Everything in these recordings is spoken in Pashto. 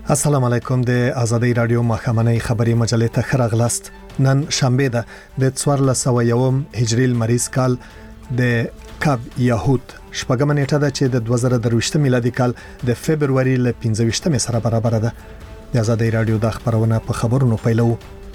السلام علیکم د ازادي رادیو مخامنۍ خبري مجلې ته خراغلاست. نن شنبه ده د 1401 هجری المریز کال د کب یهود شپږم نیټه ده چې د 2023 میلادي کال د فبرवरी ل 15 سره برابر ده. د ازادي رادیو د خبرونه په خبرونو پیلو.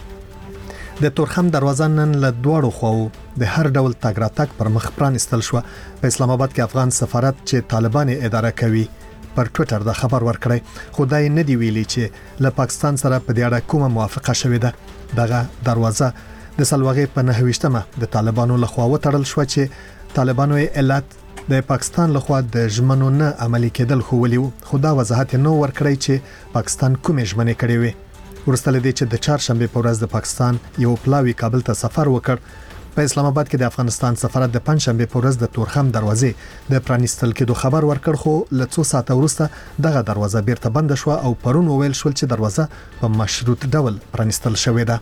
د تورخم دروازه نن له دوړو خو د هر ډول تګ راتګ پر مخ پرانستل شو. په اسلام آباد کې افغان سفارت چې طالبان اداره کوي پر ټوئیټر د خبر ورکړی، خدای نه دی ویلي چې له پاکستان سره په دې اړه کومه موافقه شوې ده. دغه دروازه د سلواغې په 29مه د طالبانو لخوا وتړل شو چې طالبانو علت د پاکستان لخوا د ژمنو نه عملي کېدل خو ولیو. خدا وضاحت نو ورکړی چې پاکستان کومې ژمنې کړې وي. ورسته لدې چې د چهارشنبه په ورځ د پاکستان یو پلاوی کابل ته سفر وکړ. په اسلام آباد کې د افغانستان سفارت د پنځشنبه په ورځ د تورخم دروازې د پرانیستل کېدو خبر ورکړ، خو له څو ساعته وروسته دغه دروازه بیرته بند شو او پرون ویل شو چې دروازه په مشروط ډول پرانیستل شوې ده.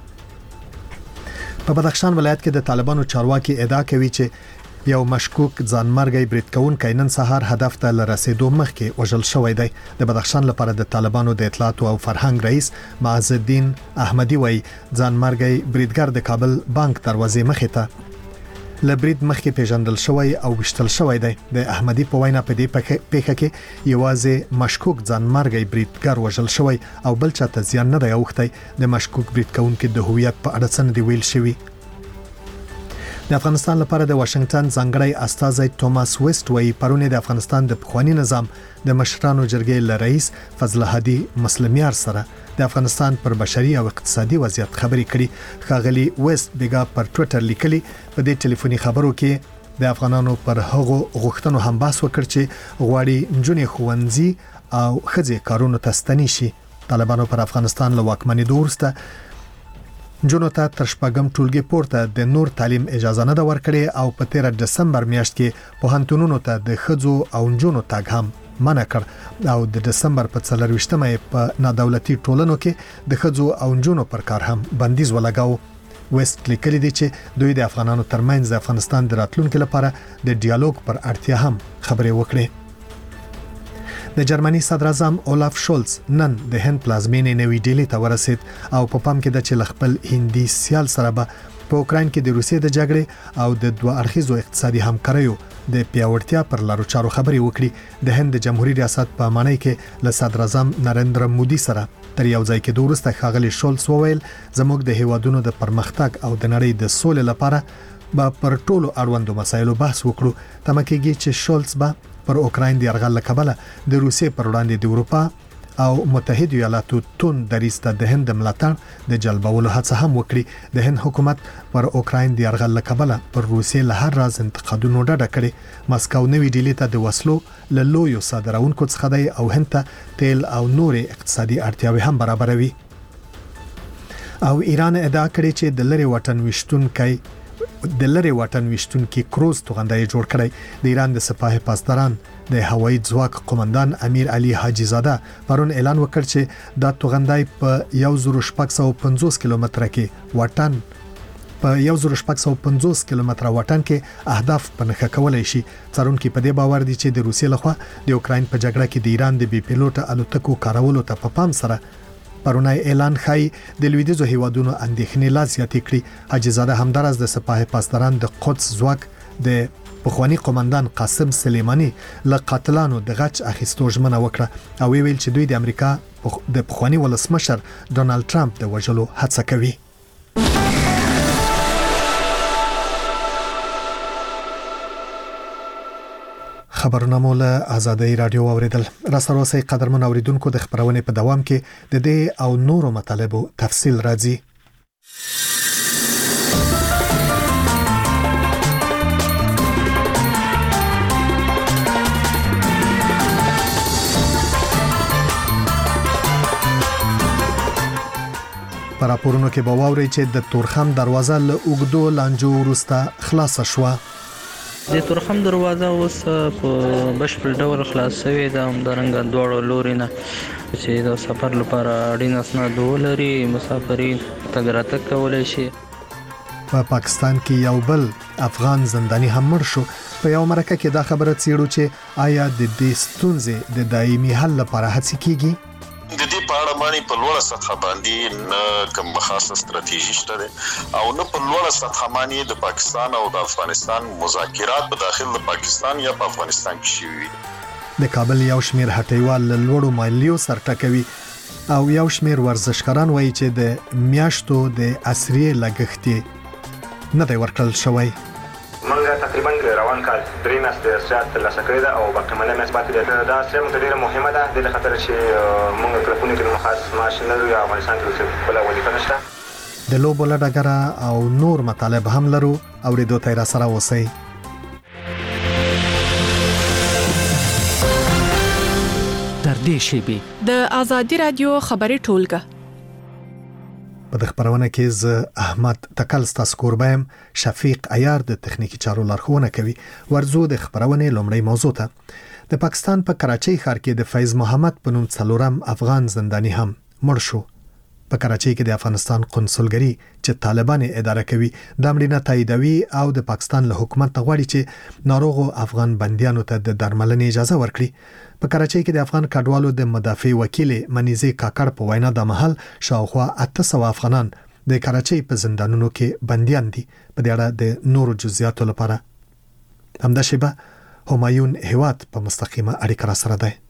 په بدخشان ولایت کې د طالبانو چارواکي ادعا کوي چې یو مشکوک ځانمرګي برید کوونکی نن سهار هدف ته لرسیدو مخکې وژل شوی دی. د بدخشان لپاره د طالبانو د اطلاعات او فرهنګ رئیس معز الدین احمدی وایي ځانمرګي بریدګر د کابل بانک دروازې مخې ته لبرید مخکې پیژندل شوی او وشتل شوی دی. د احمدی په وینا په دې پیښه کې یوازې مشکوک ځانمرګي بریدګر وژل شوی او بل چاته زیان نه دی اوختی. د مشکوک برید کوونکي د هویت په اړه څه نه دی ویل شوی. د افغانستان لپاره د واشنگټن ځانګړی استازی توماس ویسټ وایي پرونه د افغانستان د پخوانی نظام د مشرانو جرګې له رئیس فضل هادي مسلمیار سره د افغانستان پر بشري او اقتصادي وضعیت خبرې کړي. ښاغلي ویسټ بیګا پر ټوئیټر لیکلي په دې ټلیفوني خبرو کې د افغانانو پر هغو غوښتنو هم بحث وکړ چې غواړي نجونې ښوونځي او ښځې کارونو ته ستنې شي. طالبانو پر افغانستان له واکمنۍ وروسته جنو ته تر شپږم ټولګي پورته د نور تعلیم اجازه نه ورکړي او په 13 دسمبر میاشت کې پوهنتونونو ته د خځو او نجونو تګ هم منع کړ او د دسمبر په 24مه په نادولتي ټولنو کې د خځو او نجونو پر کار هم بندیز ولګاو. ویسټ لیکلی دی چې دوی د افغانانو ترمنځ د افغانستان د راتلونکو لپاره د ډیالوګ پر اړتیا هم خبرې وکړي. د جرمني صدر اعظم اولاف شولز نن د هند پلازمینې نوې ډیلی ته ورسید او په پام کې د چې خپل هندي سیال سره به په اوکراین کې د روسیې د جګړې او د دوه اړخیزو اقتصادي همکاریو د پیاوړتیا پر لارو چارو خبرې وکړي. د هند جمهوریت ریاست په معنی کې له صدر اعظم نریندرا مودي سره تر یو ځای کې د وروسته ښاغلي شولز وویل زموږ د هیوادونو د پرمختګ او د نړۍ د سولې لپاره به پر ټولو اړوندو مسایلو بحث وکړو. تمه کېږي چې شولز به پر اوکراین د یرغل کبله د روسیې پر وړاندې د اروپا او متحده ایالاتو تون دریسته د هند ملاتړ د جلبولو هڅه هم وکړي. د هند حکومت پر اوکراین د یرغل کبله پر روسیې له هر راز انتقادونو ډډه کړي. مسکو نوې ډیلی ته د وسلو له لویو صادرونکو څخه دی او هند ته تیل او نور اقتصادي اړتیاوې هم برابروي. او ایران ادعا کړې چې د لری وطن وشتونکي کروز توغندای جوړ کړی. د ایران د سپاه پاسداران د هوایي ځواک قومندان امیر علي حاجی زاده پرون اعلان وکړ چې دا توغندای په 1650 کیلومتره کې وطن په 1650 کیلومتره وطن کې اهداف پنځه کولای شي. څارونکو په دې باور دي چې د روسیې لخوا د اوکراین په جګړه کې د ایران د بي پیلوټ الوتکو کارولو ته په پام سره پرونای اعلان خای د لویدیزو هیوادونو اندېښنې لا زیاتې کړې. حاجی زاده همدارس د سپاه پاسداران د قدس ځواک د پخوانی قومندان قاسم سلیمانی له قاتلانو د غچ اخیستو ژمنه وکړه او ویل چې دوی د امریکا د پخوانی ولسمشر ډونالد ټرمپ د وژلو هڅه کوي. خبرونه مو له ازادي رادیو اوریدل. را سره اوسئ قدرمن اوریدونکو د خبرونه په دوام کې د دې او نورو مطالبو تفصیل راځي. پر راپورونو کې به واوري چې د تورخم دروازه له اوګدو لانجو وروسته خلاصه شوه. د تورخم دروازه اوس په بشپړ ډول خلاص شوې ده. همدارنګه دواړو لوري نه چې د سفر لپاره اړین اسناد ولري مسافرین تګ راتګ کولی شي. په پاکستان کې یو بل افغان زنداني هم مړ شو. په یو مرکه کې دا خبره څیړو چې آیا د دې ستونزې د دایمي حل لپاره هڅې کیږي. د دې په اړه باندې په لوړه سطح باندې نه کوم خاصه ستراتیژي شته او نه په لوړه سطح باندې د پاکستان او د افغانستان مذاکرات په داخل د پاکستان یا په افغانستان کې شوي. د کابل یو شمیر هټیوال لوړو مالیو سرټکوي او یو شمیر ورزشکاران وایي چې د میاشتو د عصري لګښتې نه دی ورکړل شوی. منګه تقریبا روان کال درې میاشتې ارشاد ترلاسه کړې ده او باقي منه میاشت پاتې ده. دا سیمه ډېره مهمه ده د خاطر چې موږ کلپونه کې خاص معاش نه لرو یا افغانستان کې بل وظیفه نشته. د لوبو لډګره او نور مطالب هم لرو او ریډیو ته را سره اوسئ. در دې شیبې د آزادي رادیو خبري ټولګه په د خبرونه کې ز احمد تکل ستاسو کوربایم شفیق عیار د تخنیکی چارو لارښوونه کوي. ورزو د خبرونه لومړی موضوع ته د پاکستان په کراچۍ ښار کې د فیض محمد په نوم څلورم افغان زنداني هم مړ شو. په کراچۍ کې د افغانستان قونسلګری چې طالبان اداره کوي د امرینه تاییدوي او د پاکستان له حکومت غواړي چې ناروغو افغان بنديانو ته د درملنې اجازه ورکړي. په کراچۍ کې د افغان کډوالو د مدافع وکیل منیزي کاکړ په وینا د محل شاوخوا 800 افغانان د کراچۍ په زندانونو کې بنديان دي. په دې اړه د نورو جزئیاتو لپاره همدا شیبه همایون هیواد په مستقیمه اړیکه را سره ده.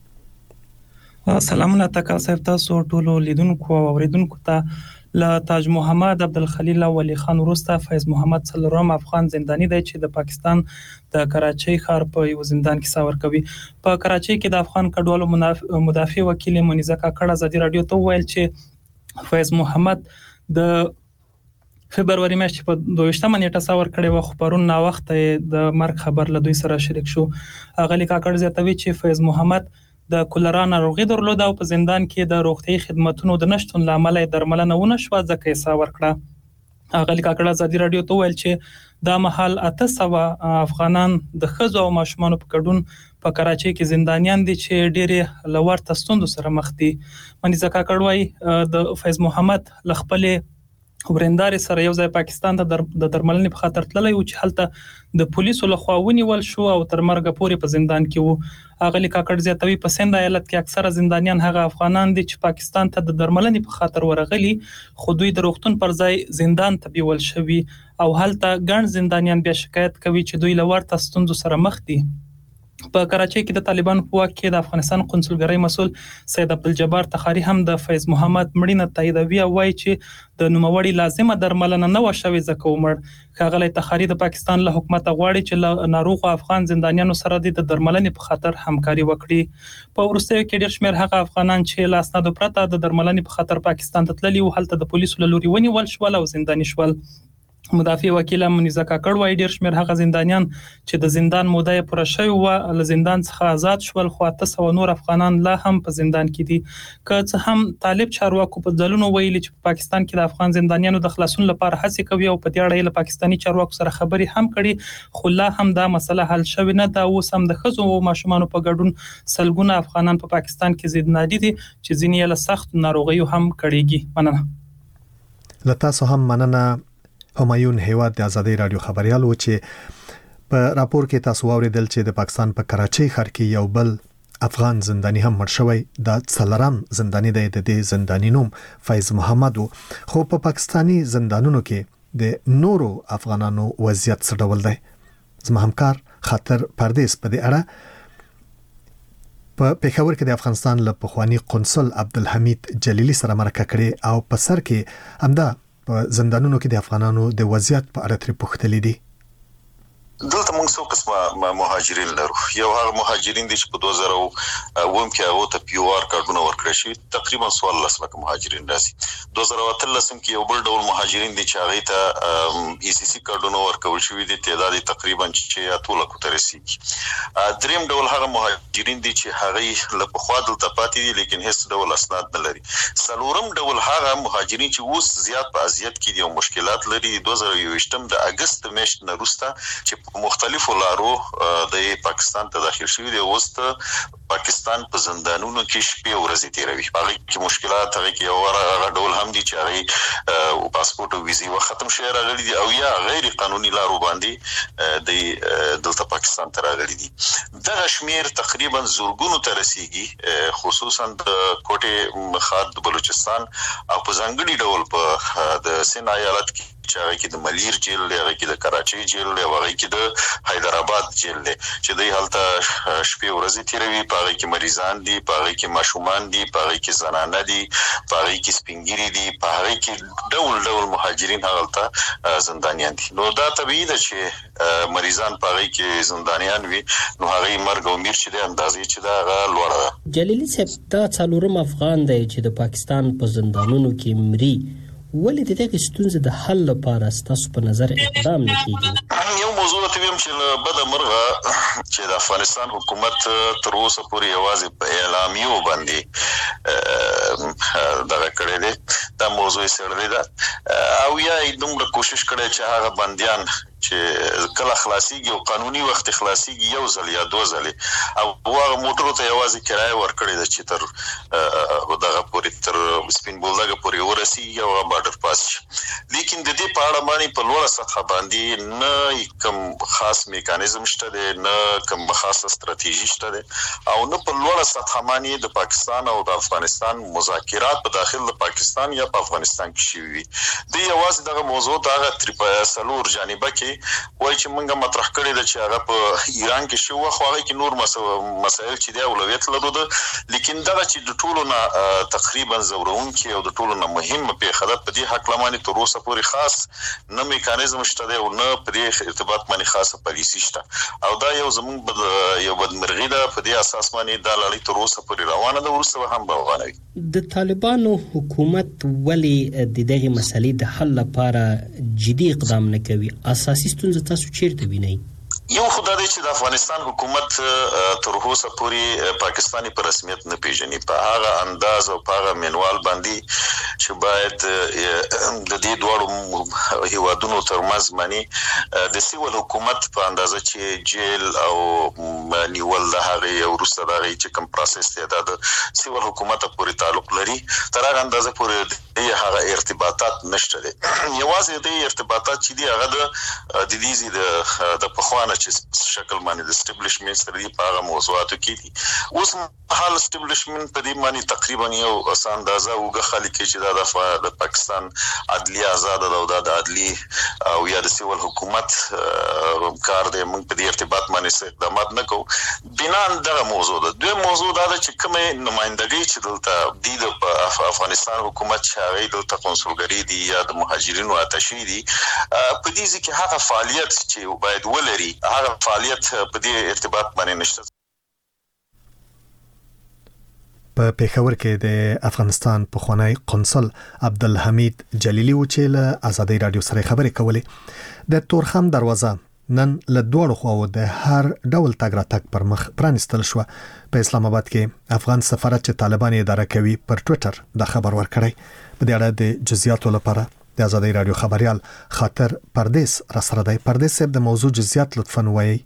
سلامونه تکا صاحب، تاسو ټولو لیدونکو او اوریدونکو ته له تاج محمد عبدالخلیل او ولی خان وروسته فیض محمد څلورم افغان زنداني دی چې د پاکستان د کراچۍ ښار په یو زندان کې ساور کوي. په کراچۍ کې د افغان کډوالو مدافع وکیل منیزه کاکړ ازادي رادیو ته وویل چې فیض محمد د فبرवरी میاشتې په 22 نیټه ساور کړي و، خو پرون نا وخت د مرګ خبر له دوی سره شریک شو. اغلی کاکړ زیاتوي چې فیض محمد د کولرا ناروغي درلوده او په زندان کې د روغتي خدماتونو د نشټون لامل درملنه ونه شو ځکه یې ساور کړه. اغلی کاکړ ازادي رادیو ته ویل چې دا مهال 800 افغانان د خزو او ماشومان په ګډون په کراچۍ کې زندانیان دي چې ډېری لوړ تستوندو سره مخ دي. منیزه کاکړ وايي د فیض محمد لخپلې ورنداري سره یو ځای پاکستان ته د درملنې په خاطر تللی و چې هلته د پولیسو لخوا ونیول شو او تر مرګه پورې په زندان کې وو. اغلی کاکړ زیاتوي په سند ایالت کې اکثره زندانیان هغه افغانان دي چې پاکستان ته د درملنې په خاطر ورغلي، خو دوی د روغتون پر ځای زندان ته بیول شوي او هلته ګڼ زندانیان بیا شکایت کوي چې دوی له ورته ستونزو سره مخ دي. په کراچۍ کې د طالبانو په واک کې د افغانستان قونسلګرۍ مسؤل سید عبدالجبار تخاری هم د فیض محمد مړینه تاییدوي او وایي چې د نوموړي لازمه درملنه نه و شوې ځکه ومړ. ښاغلی تخاری د پاکستان له حکومت غواړي چې له ناروغو افغان زندانیانو سره د درملنې په خاطر همکاري وکړي. په وروستیو کې ډېر شمېر هغه افغانان چې له اسنادو پرته د درملنې په خاطر پاکستان ته تللي وو هلته د پولیسو له لوري ونیول شول او زنداني شول. مدافع وکیل منیزه کاکړ وايي ډېر شمېر هغه زندانیان چې د زندان موده یې پوره شوې وه له زندان څخه آزاد شول، خو 800 نور افغانان لا هم په زندان کې دي. که څه هم طالب چارواکو په ځلونو ویلي چې په پاکستان کې د افغان زندانیانو د خلاصون لپاره هڅې کوي او په دې اړه یې له پاکستاني چارواکو سره خبرې هم کړي، خو لا هم دا مسله حل شوې نه ده. اوس هم د ښځو او ماشومانو په ګډون سلګونه افغانان په پاکستان کې زنداني دي چې ځینې یې له سختو ناروغیو هم کړېږي. مننه. له تاسو هم مننه. همایون هیواد د آزادي رادیو خبريال و چې په راپور کې تاسو اوریدل چې د پاکستان په کراچۍ ښار کې یو بل افغان زنداني هم مړ شوی. د څلورم زنداني د دې زنداني نوم فیض محمد، خو په پاکستاني زندانونو کې د نورو افغانانو وضعیت څه ډول دی؟ زما همکار خاطر پردیس په دې اړه په پېښور کې د افغانستان له پخوانی قونسل عبدالحمید جلیلی سره مرکه کړې او په سر کې همدا په زندانونو کې د افغانانو د وضعیت په اړه ترې پوښتلې دي. دلته موږ څو قسمه مهاجرین لرو. یو هغه مهاجرین دي چې په 2009 کې هغه ته پی او آر کارډونه ورکړل شي، تقریبا 14 لک مهاجرین راځي. 2013 کې یو بل ډول مهاجرین دي چې هغه ته ای سی سی کارډونه ورکول شوی دي، تعداد تقریبا 8 لک ته رسیدي. دریم ډول هغه مهاجرین دي چې هغه له پخوا دلته پاتې دي لیکن هیڅ ډول اسناد نه لري. څلورم ډول هغه مهاجرین چې اوس زیات په اذیت کې دي او مشکلات لري. 2021 د اگست میاشتې نه وروسته چې په مختلفو مختلفو لارو د پاکستان ته داخل شوی دی. اوس پاکستان په زندانونو کې شپې ورځې تیروي. هغه کې مشکلات هغه کې یو ډول هم دي چې هغه پاسپورت او ویزه و ختم شي راغلي دي او یا غیر قانوني لارو باندې د دلته پاکستان ته راغلي دي. دا شمیر تقریبا زورګونو ته رسیدي، خصوصا د کوټه مخاد د بلوچستان او په ځانګړي ډول په د سند ایالت کې چې هغه کې د ملیر جیل دی، هغه کې د کراچۍ جیل دی، هغه کې د حیدرآباد جیل دی چې دوی هلته شپې ورځې تیروي. په هغه کې مریضان دي، په هغه کې ماشومان دي، په هغه کې زنانه دي، په هغه کې سپینګیري دي، په هغه کې ډول مهاجرین هغه زندانیان دي. نو دا طبیعي ده چې مریضان په هغه کې زندانیان وي، نو هغه مرګ او میر چې د اندازې چې دا هغه لوړه ده. جلیلی صاحب، دا څلورم افغان دی چې د پاکستان په زندانونو کې مري. ولې د دغه ستونزې د حل لپاره ستاسو په نظر اقدام نه کیږي؟ یو موضوع ته ویم چې بده مرغه چې د افغانستان حکومت تر اوسه پورې یوازې په اعلامیو باندې دغه کړی دی، دا موضوع یې څېړلې ده او یا یې دومره کوشش کړی چې هغه بندیان چې کله خلاصيږي او قانوني وخت خلاصيږي یو ځل یا دوه ځلې او هغه موټرو ته یوازې کرایه ورکړي ده چې تر دغه پورې تر سپین بولدګه پورې ورسیږي او بارډر پاس شي. لیکن د دې په اړه باندې په لوړه سطح باندې نه کوم خاص میکانیزم شته دی، نه کوم خاصه ستراتیژي شته دی او نه په لوړه سطح باندې د پاکستان او د افغانستان مذاکرات په داخل د پاکستان یا په افغانستان کې شوي وي. د یوازې دغه موضوع دغه څلور جانبه کې وای چې موږ مطرح کړی ده چې هغه په ایران کې شو، خو هغه کې نور مسایل چې دی اولویت لري ده. لیکن دغه چې د ټولو نه تقریبا زورونکي او د ټولو نه مهمه پیښه ده په دې حق لمانې تر اوسه پورې خاص نه میکانیزم شته دی او نه په دې ارتباط باندې خاصه پالیسي شته او دا یو زموږ یو بدمرغي ده. په دې اساس باندې دا لړۍ تر اوسه پورې روانه ده، وروسته هم به روانه وي. د طالبانو حکومت ولې د دغه مسلې د حل لپاره جدي اقدام نه کوي؟ اساسي ستونزه تاسو چیرته وینئ؟ یو خدای دی چې د افغانستان حکومت تر اوسه پورې پاکستاني په رسمیت نه پیژني په هغه انداز او په هغه منوال باندې چې باید د دې دوړو هیوادونو ترمنځ باندې د سیول حکومت په اندازه چې جیل او نیول د هغه وروسته د چې کوم پروسس دی د سیول حکومت پورې تعلق لري، تر هغه اندازه پورې هغه ارتباطات نشته دي. یوازې د ارتباطات چې دی هغه د دې د پخوانه چې شکل باندې د اسټابلیشمنت سره دی په هغه موضوعاتو کې دي. اوس حال اسټابلیشمنت په دې باندې تقریبا یو اندازه وګه خالي کې چې د پاکستان عدلیه آزاد ده او د عدلی او یا د سیول حکومت کار دی. موږ په دې ارتباط باندې اقدامات نه کوو. بنا دغه موضوع ده. دوی موضوع دا چې کومه نمائندګي چې دلته د افغانستان حکومت شاوې دلته کنسولګری دي یا د مهاجرینو اتشي دي، په دې ځکه هغه فعالیت چې باید ولري هغه فعالیت په دې ارتباط باندې نشته. په پېښور کې د افغانستان پخوانی قونسل عبدالحمید جلیلی و چې له آزادۍ رادیو سره خبرې کولې. د تورخم دروازه نن له دوړو خواو د هر ډول تګ راتګ پر مخ پرانستل شو. په اسلام آباد کې افغان سفارت چې طالبان اداره کوي پر ټوئیټر د خبر ورکړی. په دې اړه د جزئیاتو لپاره د آزادۍ رادیو خبريال خاطر پردیس را سره دی. پردیس صاحب د موضوع جزئیات لطفاً وایي.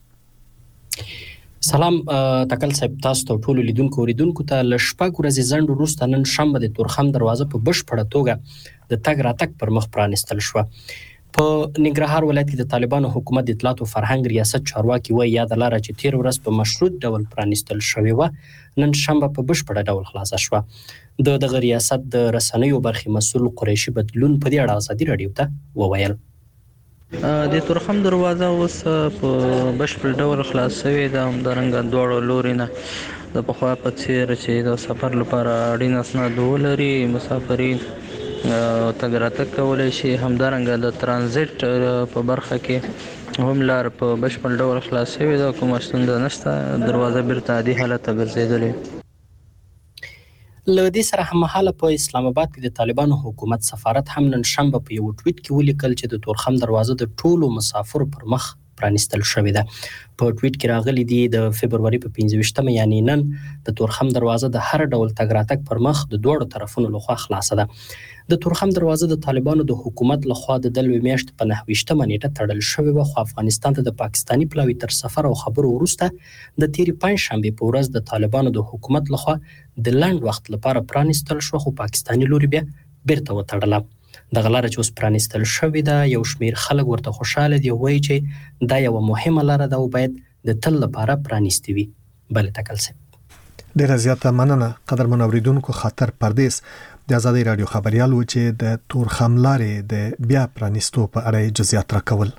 سلام تکل صاحب، تاسو ته ټول لیدونکو اوریدونکو ته لشپږ ورځې ځنډ وروسته نن شنبه د تورخم دروازه په بشپړه توګه د تګ راتګ پر مخ پرانستل شو. په ننګرهار ولایت کې د طالبانو حکومت د اطلاعات او فرهنګ ریاست چارواکي وایي یاد لاره چې تیر ورځ په مشروط ډول پرانستل شوې و نن شنبه په بشپړه ډول خلاصه شوه. دغه ریاست د رسنیو برخې مسؤل قریشي بدلون په دې اړه آزادۍ رادیو ته وویل. د تورخم دروازه اوس په بشپړ ډول خلاص شوې ده، همدارنګه دواړو لوري نه د پخوا په څیر چې د سفر لپاره اړین اسناد ولري مسافرین تګ راتګ کولی شي. همدارنګه د ترانزیت په برخه کې هم لار په بشپړ ډول خلاص شوې ده، کومه ستونزه نشته، دروازه بیرته عادي حالت ته ګرځېدلې. له دې سره هممهاله په اسلام آباد کې د طالبانو حکومت سفارت هم نن شنبه په یو ټویټ کې ولیکل چې د تورخم دروازه د ټولو مسافرو پر مخ پرانیستل شوې ده. په ټویټ کې راغلي دي د فبرवरी په 25 یعنی نن د تورخم دروازه د هر ډول تګ راتګ پر مخ د دوړو طرفونو لخوا خلاصه ده. د تورخم دروازه د طالبانو د حکومت لخوا د دلوي میاشت په 29 نیټه تړل شوې و، خو افغانستان ته د پاکستانی پلاوی تر سفر او خبرو وروسته د تیری پنځشنبه په ورځ د طالبانو د حکومت لخوا د لنډ وخت لپاره پرانیستل شو، خو پاکستانی لوري بیا بیرته وتړله. د غلاره چې اوس پرانیستل شوې ده، یو شمیر خلک ورته خوشاله دي، وایي چې دا یو مهمه لاره ده او باید د تل لپاره پرانیستي وي. بل تکل سي ډیره زیاته مننه قدرمن اوریدونکو. خاطر پردیس د آزادۍ رادیو خبريال و چې د تورخم لارې د بیا پرانیستو په اړه جزئیات راکول.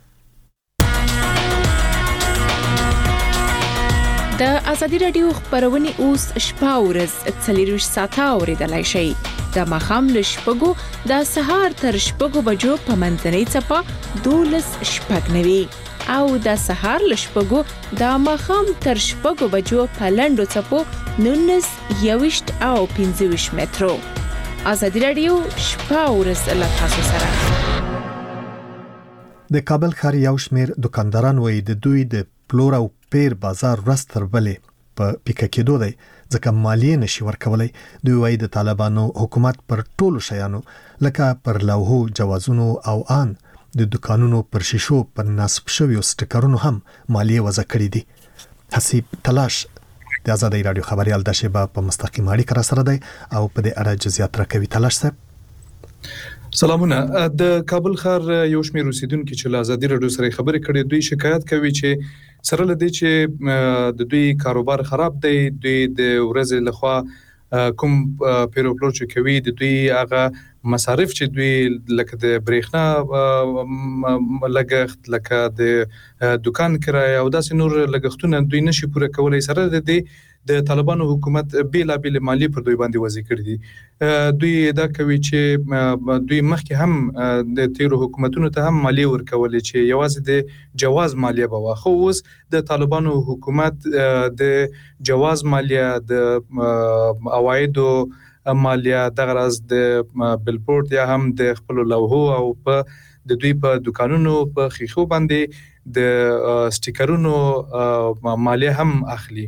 د آزادۍ رادیو خبرونه اوس شپه ورځ 24 ساعته اوریدلای شئ. د ماخام له شپږو د سهار تر شپږو بجو په منځنۍ څپه 12 شپږ او د سهار له شپږو د ماخام تر شپږو بجو په لنډو څپو 19 21 او 25 مترو. آزادۍ رادیو شپه ورځ له تاسو سره. د کابل ښار یو شمیر دکانداران وایي د دوی د پلور او پیر بازار ورځ تر بلې په پیکه کېدو دی ځکه مالیه نشي ورکولای. دوی وایي د طالبانو حکومت پر ټولو شیانو لکه پر لوحو، جوازونو او ان د دکانونو پر شیشو پر نصب شویو سټیکرونو هم مالیه وضع کړې دي. حسیب تلاش د آزادۍ رادیو خبريال د شیبه په مستقیم اړیکه را سره دی او په دې اړه جزئیات راکوي. تلاش صاحب سلامونه. د کابل ښار یو شمېر اوسیدونکو چې له آزادۍ رادیو سره خبرې کړې دوی شکایت کوي چې سره لدی چې د دوی کاروبار خراب دی. دوی د ورځې لخوا کوم پیروپلور چې کوي د دوی هغه مصارف چې دوی لکه د برېښنا لګښت، لکه د دکان کرایه او داسې نور لګښتونه دوی نشي پوره کولای. سره د دې د طالبانو حکومت بیلابل مالی پر دوی باندې وضع کړی دي. دوی دا کوي چې دوی مخکې هم د تیرو حکومتونو ته هم مالی ورکولې چې یوازې د جواز مالیه به واخو. اوس د طالبانو حکومت د جواز مالیه، د عوایدو مالیه، د غرض د بلبورد یا هم د خپل لوحو او په د دوی په دکانونو په خيخو باندې د سټیکرونو مالیه هم اخلي.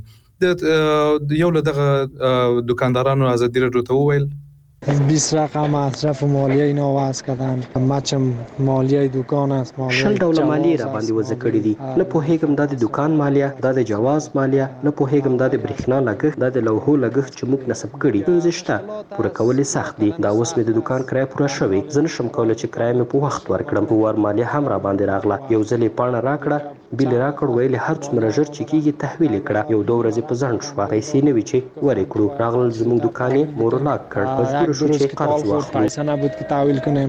د یو له دغه دکاندارانو آزادۍ رادیو ته وویل 20 رقم مصرف مالیه اینا وضع کردن. مچم مالیه دکان است، مالیه شل ډوله مالیه را باندې وضع کړی دي. نه پوهیږم دا د دکان مالیه، دا د جواز مالیه، نه پوهیږم دا د برېښنا لګښت، دا د لوحو لګښت چې موږ نسب کړی زشته پوره کول سخت دي. دا اوس مې د دکان کرایه پوره شوی، زه نشم کولای چې کرایه مې په وخت ورکړم. په وار مالیه هم را باندې راغله. یو ځل پاڼه راکړه، بیل راکړ، ویل هر څومره ژر چې کیږي تحویل کړه. یو دوه ورځې په ځنډ شو، پیسې نه وی چې ورې کړو. راغل زموږ دکان یې مورلاک کړ. پیسه نبود که تحویل کنیم.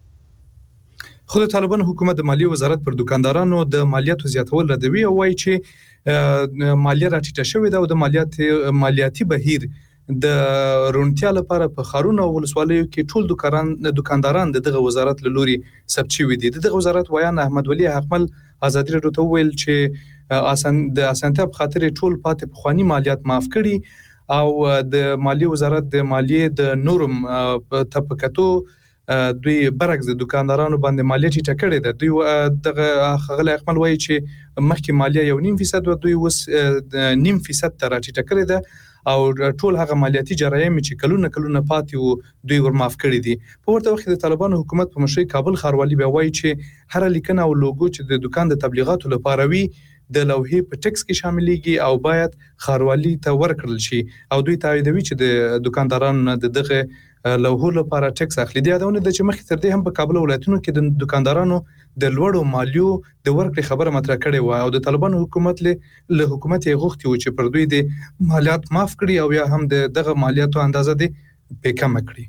خود طالبان حکومت د مالیې وزارت پر دکاندارانو د مالیاتو زیاتول ردوي او وایي چې مالیه راټیټه شوې ده او د مالیاتي بهیر د رونتیا لپاره په خارونه او ولسوالیو کې ټول دکانداران دغه وزارت له لوري ثبت شوي دي. دغه وزارت ویان احمد ولی حقمل آزادۍ رادیو ته ویل چې د اسانتیا په خاطر ټول پاتې پخوانی مالیات معاف کړي او د مالیې وزارت د مالیې د نورم طبقاتو دوی برعکس د دکاندارانو باندې مالیه ټیټه کړې ده. دوی دغه خغل احمد وایي چې مخکې مالیه 1.5% و، دوی اوس 0.5% ته راټیټه کړې ده او ټول هغه مالیاتي جرایم چې کلونه پاتې وو دوی ورماف کړی دي. په ورته وخت د طالبانو حکومت په مشرۍ کابل ښاروالي بیا وایي چې هر لیکنه او لوګو چې د دکان د تبلیغاتو لپاره وي د لوحې په ټیکس کې شاملېږي او باید ښاروالي ته ورکړل شي او دوی تاییدوي چې د دکاندارانو دغه لوحو لپاره ټیکس اخلي. د یادونه ده چې مخکې تر دې هم په کابل ولایتونو کې د دکاندارانو د لوړو مالیو د ورکړې خبره مطرح کړې و او د طالبانو حکومت له حکومت یې غوښتي و چې پر دوی د مالیات معاف کړي او یا هم دغه مالیاتو اندازه دې په کم کړي.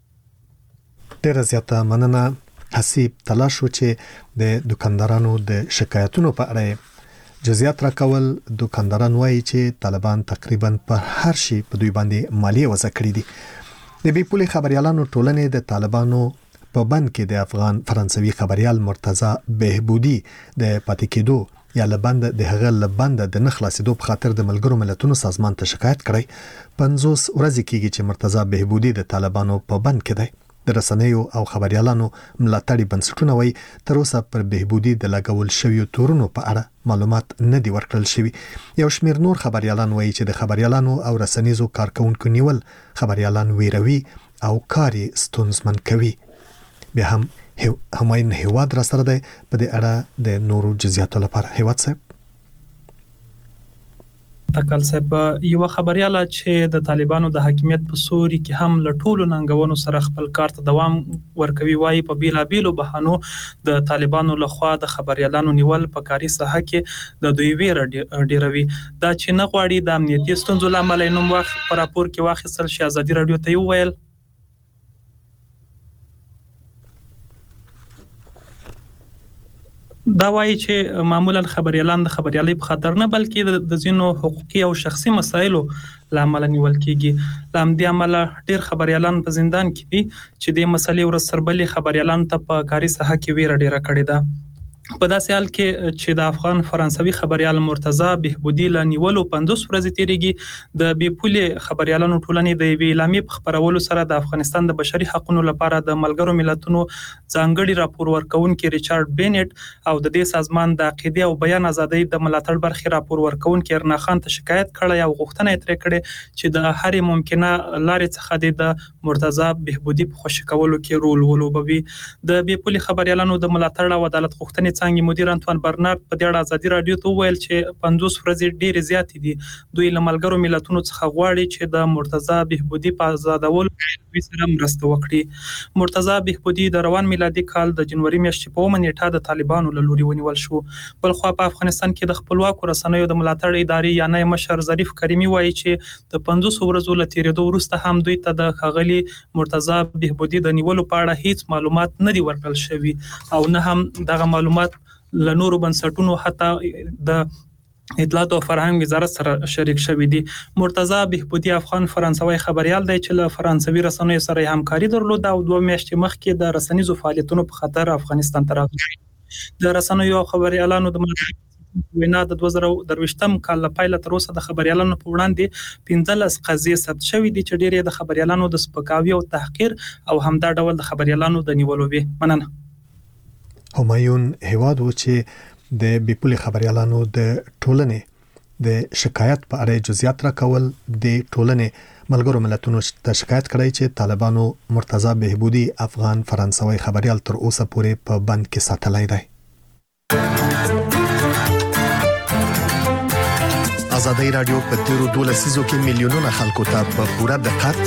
ډیره زیاته مننه. حسیب تلاش و چې د دکاندارانو د شکایتونو په اړه جزئیات راکول. دکانداران وایي چې طالبان تقریبا په هر شي په دوی باندې مالیه وضع کړې دي. د بي پولي خبريالانو ټولنې د طالبانو په بند کې د افغان فرانسوي خبريال مرتضی بهبودي د پاتې کېدو یا لبند د هغه لبند د نخلاصېدو په خاطر د ملګرو ملتونو سازمان ته شکایت کړی. 50 ورځې کېږي چې مرتضی بهبودي د طالبانو په بند کې دی. د رسنیو او خبريالانو ملاتړي بنسټونه وایي تر اوسه پر بهبودي د لګول شویو تورونو په اړه معلومات نه دي ورکړل شوی. یو شمېر نور خبريالان وایي چې د خبريالانو او رسنیزو کارکونکو نیول خبريالان ویروي او کاري ستونزمن کوي. بیا هم هماین هیواد را سره ده په دې اړه د نورو جزئیاتو لپاره. هیواد صاحب تکل صاحب یو خبرياله چې د طالبانو د حاکمیت په سوري کې هم له ټولو ننګونو سره خپل کار ته دوام ورکوي وایي په بیلابیلو بهانو د طالبانو لخوا د خبريالانو نیول په کاري ساحه کې د دوی ویره ډیروي. دا چې نه غواړي د امنیتي ستونزو لامل نوم وخت پر راپور کې واخیستل شي. ازادي رادیو ته ویل دا وایي چې معمولا خبريالان د خبريالۍ په خاطر نه بلکې د ځینو حقوقي او شخصي مسایلو لامل نیول کیږي. لامدي عمل ډیر خبريالان په زندان کې دي چې د مسلې ور سربلي خبريالان ته په کاري ساحه کې ویره ډیره کړې ده. په داسې حال کې چې د افغان فرانسوي خبريال مرتضی بهبودي لنیولو 50 ورځې تیریږي د بیپولي خبريالانو ټولنې د اعلامیې په خبرولو سره د افغانستان د بشري حقوقو لپاره د ملګرو ملتونو ځانګړي راپور ورکونکي ریچارډ بینټ او د دې سازمان د عقیده او بیان ازادۍ د ملاتړ برخې راپور ورکونکي ارنا خان ته شکایت کړی او غوښتنه یې ترې کړې چې د هر ممکنه لارې څخه د مرتضی بهبودي په خوشی کولو کې رول ولوبوي. د بیپولي خبريالانو د ملاتړ او عدالت غوښتنې څنګه مدیر انټوان برنارد په دې اړه ازادي رادیو ته ویل چې 50 ورځې ډېر زیات دي. دوی له ملګرو ملتونو څخه غواړي چې د مرتضی بهبودي په آزادولو کې سره مرسته وکړي. مرتضی بهبودي د روان میلادي کال د جنوري میاشتې په 1 نیټه د طالبانو له لوري ونیول شو. بل خو په افغانستان کې د خپلواکو رسنیو د ملاتړ ادارې یعنی مشر ظریف کریمي وایي چې د 50 ورځو له تیریدو وروسته هم دوی ته د ښاغلي مرتضی بهبودي د نیولو په اړه هیڅ معلومات نه دي ورکړل شوي او نه هم دغه معلومات له نورو بنسټونو حتی د اطلاعات او فرهنګ وزارت سره شریک شوی دی. مرتضی بهبودي افغان فرانسوي خبريال دی چې له فرانسوي رسنیو سره همکاري درلوده او 2 میاشتې مخکې د رسنیزو فعالیتونو په خاطر افغانستان ته راغلی. د رسنیو او خبريالانو د وینا د 2023م کال له پیله تر اوسه د خبريالانو په وړاندې 15 قضیې ثبت شوې دي چې ډېرې د خبريالانو د سپکاوي او تحقیر او همدا ډول د خبريالانو د نیولو وي. مننه. همایون هیواد و چې د بیپولي خبريالانو د ټولنې د شکایت په اړه جزئیات راکول د ټولنې ملګرو ملتونو ته شکایت کړی چې طالبانو مرتضی بهبودي افغان فرانسوي خبريال تر اوسه پورې په بند کې ساتلای دی. ازادي رادیو په تیرو 12 لسیزو کې میلیونونه خلکو ته په پوره دقت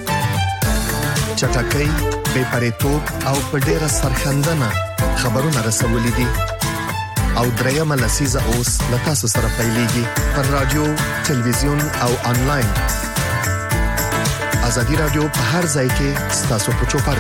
چټکۍ بې پرېتوب او په ډیره سرښندنه خبرونه رسولې دي او درېمه لسیزه اوس له تاسو سره پیلېږي پر رادیو، تلویزیون او انلاین. ازادي رادیو په هر ځای کې ستاسو په چوپړ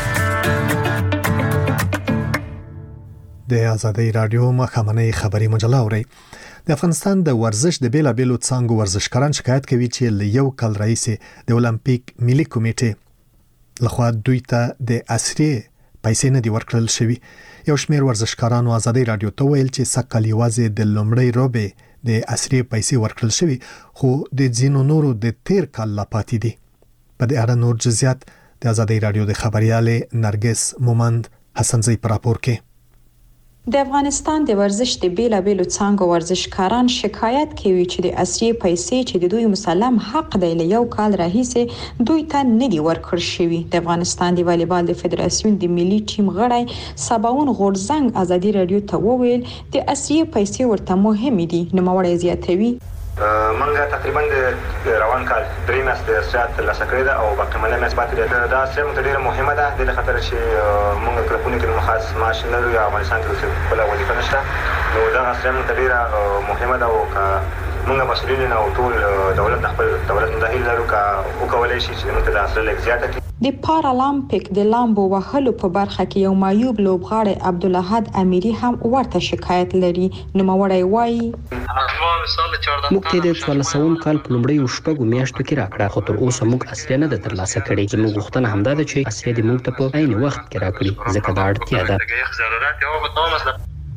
کې. د ازادي رادیو مخامنۍ خبري مجله اوري. د افغانستان د ورزش د بیلابیلو څانګو ورزشکاران شکایت کوي چې له یو کال راهیسې د اولمپیک ملي کمیټې لخوا دوی ته د عصري پیسې نه دي ورکړل شوي. یو شمېر ورزشکارانو ازادي رادیو ته ویل چې سقل یوازې د لومړۍ روبې د عصري پیسې ورکړل شوي خو د ځینو نورو د تیر کال لا پاتې دي. په دې اړه نور جزئیات د ازادي رادیو د خبريالې نرګس مومند حسنزی پر راپور کې. د افغانستان د ورزش د بیلابیلو څانګو ورزشکاران شکایت کوي چې د عصري پیسې چې د دوی مسلم حق دی له یو کال راهیسې دوی ته نه دي ورکړل شوي. د افغانستان د والیبال د فدراسیون د ملي ټیم غړی سباون غورزنګ ازادي رادیو ته وویل د عصري پیسې ورته مهمې دي. نوموړی زیاتوي منګه تقریبا د روان کال 3 میاشتې سیاست ترلاسه کړې ده او باقیمانه میاشت پاتې ده. دا سیمه ډېره مهمه ده د خاطر چې موږ کلپونه کې خاص معاش نه لرو یا افغانستان کې بل وظیفه نشته. نو دا سیمه ډېره مهمه ده او موږ مسؤلین او ټول دولت خپل دولت مداخله لرو او کولای شي چې موږ ته د اصل زیاته د پارالمپیک د لامبو وهلو په برخه کې یو معیوب لوبغاړی عبدالحد امیری هم ورته شکایت لري. نوموړی وایي موږ ته د 1400 کال په لومړیو شپږو میاشتو کې راکړه خو تر اوسه موږ اصلي نه ده ترلاسه کړې. زموږ غوښتنه همدا ده چې اصلي د موږ ته په عین وخت کې راکړي ځکه دا اړتیا ده.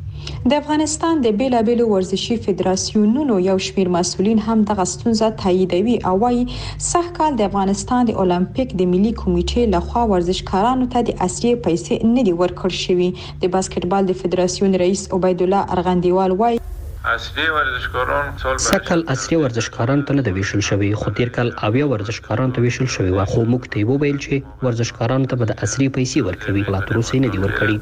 د افغانستان د بیلابېلو ورزشي فدراسیونونو یو شمېر مسؤلین هم دغه ستونزه تاییدوي او وايي سږ کال د افغانستان د اولمپیک د ملي کمیټې لخوا ورزشکارانو ته د عصري پیسې نه دي ورکړل شوې. د باسکټبال د فدراسیون رئیس عبید الله ارغندیوال وايي عصري ورزشکاران سکل عصري ورزشکاران ته نه د ویشل شوی، خو تیر کال اویا ورزشکاران ته ویشل شوی و، خو موږ ته وویل چې ورزشکاران ته به د عصري پیسې ورکوي، لا تر اوسه نه دي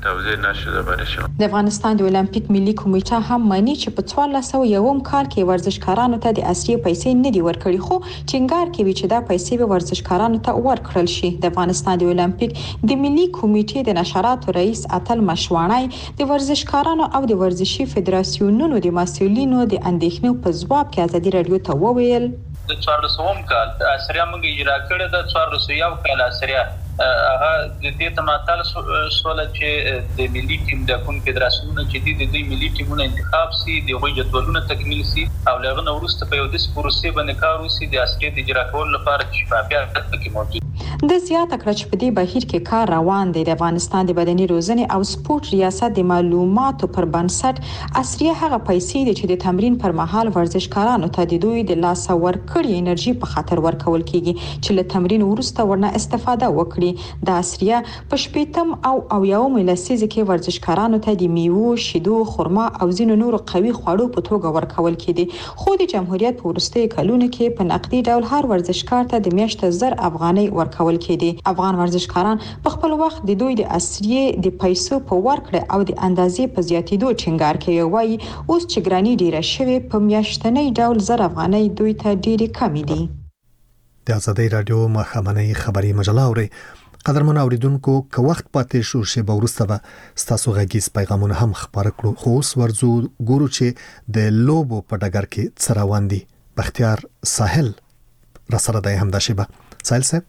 ورکړي. د افغانستان د اولمپیک ملي کمیټه هم مانی چې په 1401 کال کې ورزشکارانو ته د عصري پیسې نه دي ورکړي، خو ټینګار کوي چې دا پیسې به ورزشکارانو ته ورکړل شي. د افغانستان د اولمپیک د ملي کمیټې د نشراتو رئیس اتل مشوانی د ورزشکارانو او د ورزشي فدراسیونونو د مسؤلینو د اندېښنو په ځواب کې ازادي رادیو ته وویل د 1400 کال عصري موږ اجرا کړی د 1401 کال عصري هغه د دې تماتل سوال چې د ملي ټیم د کوم فدراسیونونو چې د دوی ملي ټیمونو انتخاب سي د غوي جدولونه تکمیل سي او لغه نو وروسته په یو د پروسې باندې کار وسی د عصري د اجرا کولو لپاره شفافیت پکې موجود. د زیاته کړ چې په دې بهیر کې کار روان دی. د افغانستان د بدني روزنې او سپورت ریاست د معلوماتو پر بنسټ عصري هغه پیسې دي چې د تمرین پر مهال ورزشکارانو ته د دوی د لاس ورکړې انرژي په خاطر ورکول کیږي چې له تمرین وروسته ورنه استفاده وکړي. د عصري په شپږم او یوم لسیزه کې ورزشکارانو ته د میوه، شیدو، خرما او ځینو نورو قوي خواړو په توګه ورکول کیږي، خو د جمهوریت په وروستي کلونو کې په نقدي ډول هر ورزشکار ته د میاشت 1000 افغانۍ ورکول کېدي. افغان ورزشکاران په خپل وخت د دوی د عصري د پیسو په ورکړه او د اندازې په زیاتېدو ټینګار کوي. وايي اوس چې ګرانی ډیره شوی په میاشتنی ډول 1000 افغانۍ دوی ته ډیره کم دي. د آزادۍ رادیو مخامنۍ خبري مجله اوري. قدرمن اوریدونکو که وخت پاتې شو شی به ورسته به ستاسو غږیز پیغامونه هم خبر کړو، خو اوس ورزو ګورو چې د لوبو په ډګر کې څه روان دي. بختیار ساحل را سره دی هم دا شیبه. ساحل صاحب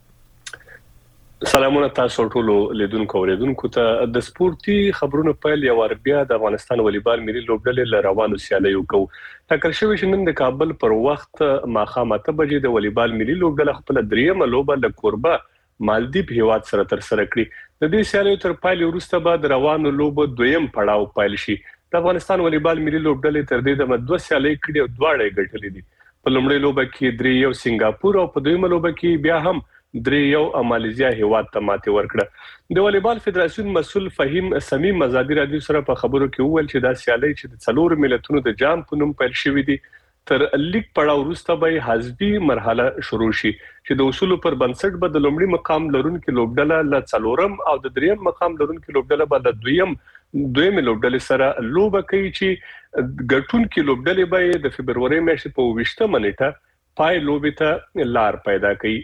سلامونه تاسو ټول لیدونکو اوریدونکو ته. د سپورتي خبرونو پیل یو بیا د افغانستان والیبال ملي لوبډلې له روانو سیالیو کو ټاکل شوی چې نن د کابل پر وخت ماښام 8 بجې د والیبال ملي لوبډله خپل دریمه لوبه له کوربه مالدیپ هیواد سره تر سره کړي. د دې سیالیو تر پایل وروسته بعد روانو لوبو دویم پړاو پیل شي. د افغانستان والیبال ملي لوبډلې تر دې د دوه سیالۍ کړي او دواړه ګټلې دي. په لومړۍ لوبه کې 3-1 سنگاپور او په دویمه لوبه کې بیا هم 3-1 ماليزیا هیواد ته ماتې ورکړه. د والیبال فدراسیون مسؤل فهیم سمیم آزادي رادیو سره په خبرو کې وویل چې دا سیالي چې د څلور ملتونو د جام په نوم پیل شوې دي تر لیګ پړاو وروسته به حذفي مرحله شروع شي چې د اصول پر بنسټ به د لومړي مقام لرونکو لوبډله ل څلورم او د دریم مقام لرونکو لوبډله به د دویم لوبډلې سره لوبه کوي چې ګټونکو لوبډلې به د فبرवरी میاشتې په 20 منېټه پای لوبې ته لار پیدا کوي.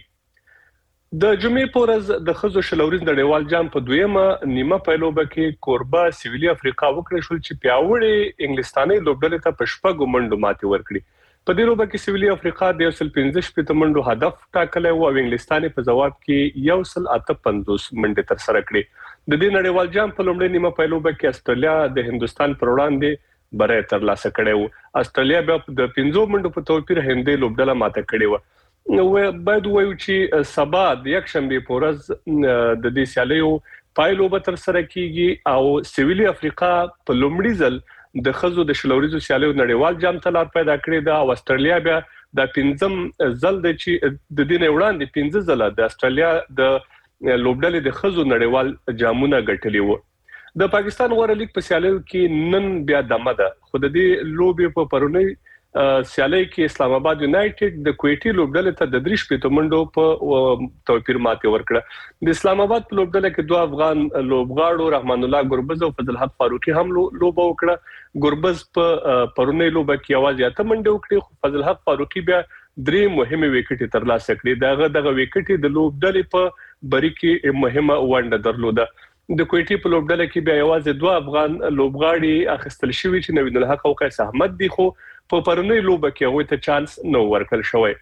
د جمعې په ورځ د خزو شلوريز نړیوال جام په دویمه نیمه پیلوبه کې کوربا سویلي افریقا وکړه شو چې پیاوړې انګلستاني لوبډلې ته په شپږ منډو ماتې ورکړي. په دې لوبه کې سویلي افریقا د 115 منډو هدف ټاکلی او انګلستاني په جواب کې 158 منډې تر سره کړې. د دې نړیوال جام په لومړۍ نیمه پیلوبه کې استرالیا د هندستان پر وړاندې بری تر لاسه کړی و. استرالیا بیا د 15 منډو په توپیر هندۍ لوبډله ماته کړې و. نو باید وایو چې سبا د یک شنبه په ورځ د دې سیالیو پایلو به تر سره کیږي او سویلي افریقا په لومړي ځل د خزو د شلوریزو سیالیو نړیوال جام ته لار پیدا کړې ده او استرالیا بیا د 15م ځل د چې د دې وړاندې 15 ځله د استرالیا د لوبډلې د خزو نړیوال جامونه ګټلي وو. د پاکستان غوړه لیګ په سیالیو کې نن بیا دمه ده خو د دې لوبې په پرونی سیالي کې اسلام آباد یونایټډ د کویټي لوبډلې ته د 3 منډو په توپیر ماتې ورکړه. د اسلام آباد په لوبډله کې دوه افغان لوبغاړو رحمان الله ګربز او فضل حق فاروقي هم لوبه وکړه. ګربز په پرونی لوبه کې आवाज 8 منډه وکړه خو فضل حق فاروقي بیا 3 مهمه وکټي ترلاسه کړې. دغه وکټي د لوبډلې په بری کې مهمه ونډه درلوده. د کویټي په لوبډله کې بیا आवाज 2 افغان لوبغاړي اخیستل شوی چې نوید الحق او قیس احمد دي خو په پرونی لوبه کې هغه ته چانس نو ورکړل شوی.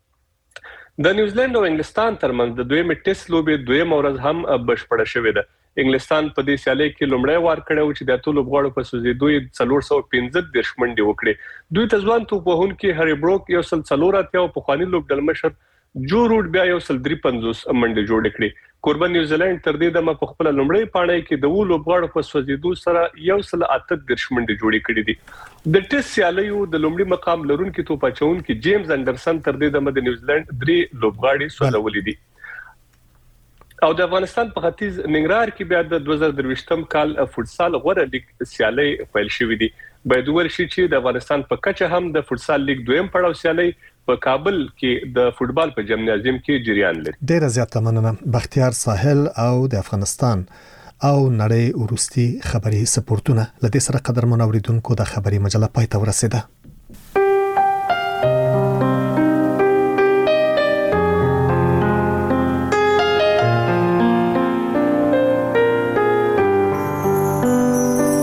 د نیوزیلند او انګلستان ترمنځ د دویمه ټیسټ لوبې دویمه ورځ هم بشپړه شوې ده. انګلستان په دې سیالي کې لومړی وار کړو چې د ټولو لوبغاړو په سوزیدوی 415 منډې وکړي. دوی ته ځوان توپ وهونکي هری بروک 104 او په خواني لوبډل مشر جو روډ بیا یو 350 منډه جوړ کړي. قربان نیوزیلند تر دې دمه په خپل لومړی پاڼه کې د وولو بغاړو په سوځیدو سره یو 138 منډه جوړې کړې دي. د ټیسټ سیالیو د لومړي مقام لرونکي توپ اچونکي جیمز انډرسن تر دې دمه د نیوزیلند 3 لوبغاړي سوځولې دي. او د افغانستان په ختیځ ننګرهار کې بیا د 2023م کال فوتسال غوړه لیګ سیالي پیل شوې دي. باید ورشي چې د افغانستان په کچه هم د فوتسال لیګ دویم پړاو سیالي په کابل کې د فوتبال په جمنازیم کې جریان لري. ډیر زیات مننه بختیار ساحل او د افغانستان او نړۍ ورستي خبري سپورتونه لدې سره قدر منوریدونکو د خبري مجله پای ته ورسیده.